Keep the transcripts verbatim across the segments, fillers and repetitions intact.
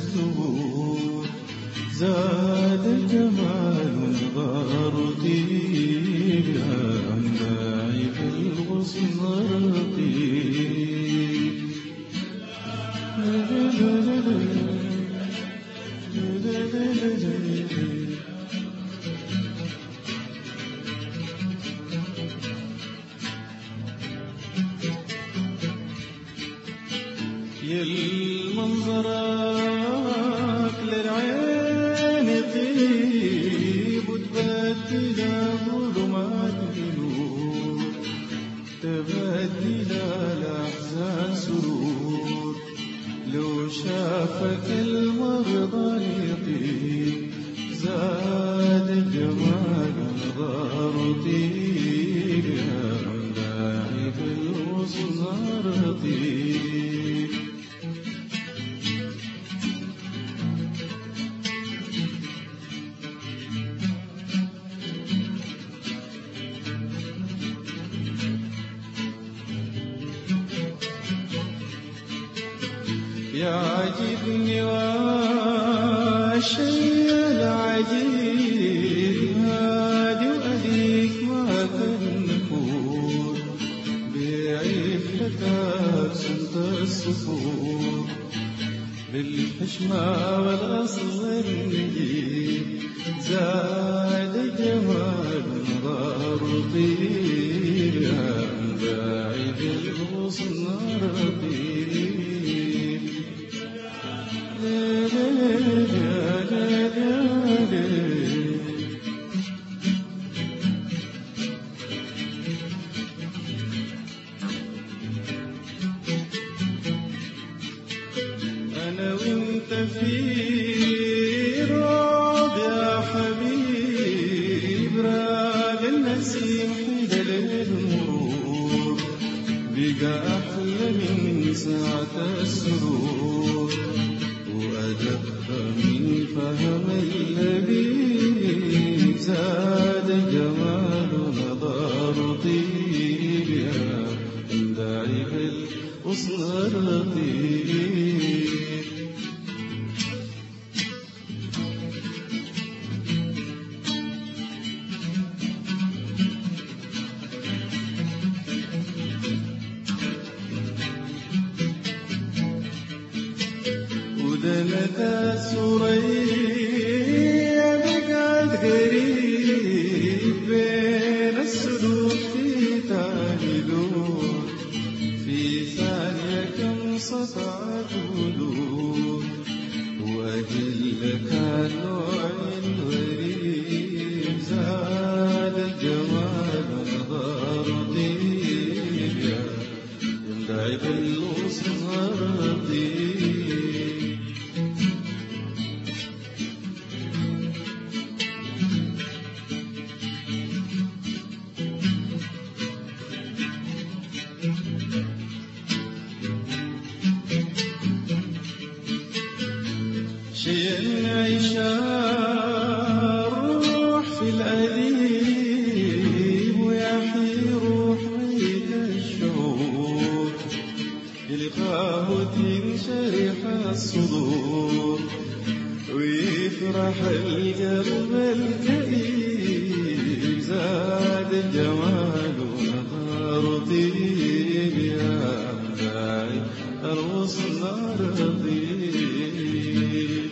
الزهور زاد الجمال نظرتي عن باعث الغصن رقيب. يا المنظرك للعين طيب وتبدل ظلمات بنور، تبدل الأحزان سرور. لو شافك المرضى يطيب زاد الجمال نظرتي عن باعث الغصن رقيب. يعجبني والشيء العجيب هادي وأديك ما تنفور، بيعيف لك سنت الصفور بالحشمة والأصل النجيب زاد جمال نظرتي عن باعث الغصن رقيب. أنا وانت في رعب يا حبيب، راق النسيم حدل المرور بقى أحلى من ساعة السرور، وأدق من فهم اللبيب زاد جمال نظرتي عند عيب الغصن الرقيب. ودنك سوريا بقعد قريب بين السلوك في تاهلون، في ثانية كم سطعت ولود وأجلك النوع الغريب زاد الجمال نظرتي يندعب الغصن رقيب. شيء عشاء روح في الأديب ويحيي روح بيت الشعور، يلقاه تنشرح الصدور ويفرح القلب الكئيب زاد الجمال نظرتي يا باعث الغصن رقيب.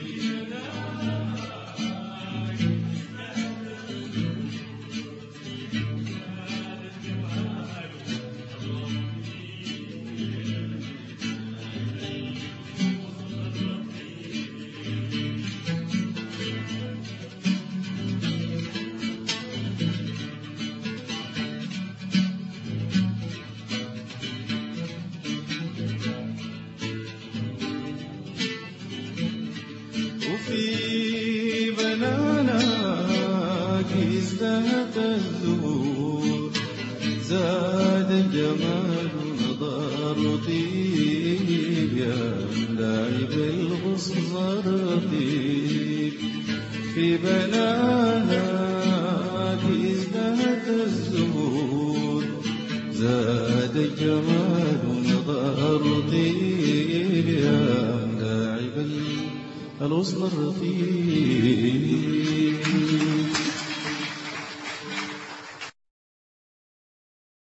وفي بنانك ازدهت الزهور زاد الجمال نظرتي يا لاعب الغصن رقيب. في بنانك ازدهت الزهور زاد الجمال نظرتي يا لاعب الغصن الرقيق